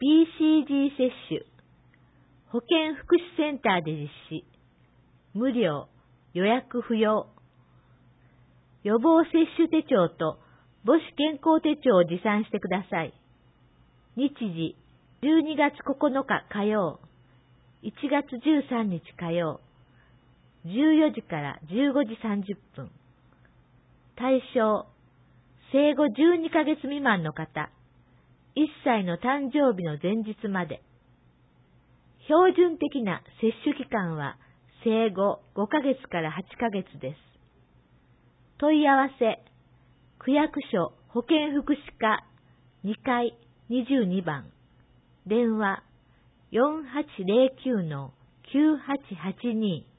BCG 接種、保健福祉センターで実施、無料、予約不要。予防接種手帳と母子健康手帳を持参してください。日時、12月9日火曜、1月13日火曜、14時から15時30分。対象、生後12ヶ月未満の方、1歳の誕生日の前日まで。標準的な接種期間は生後5ヶ月から8ヶ月です。問い合わせ、区役所保健福祉課2階22番、電話 4809-9882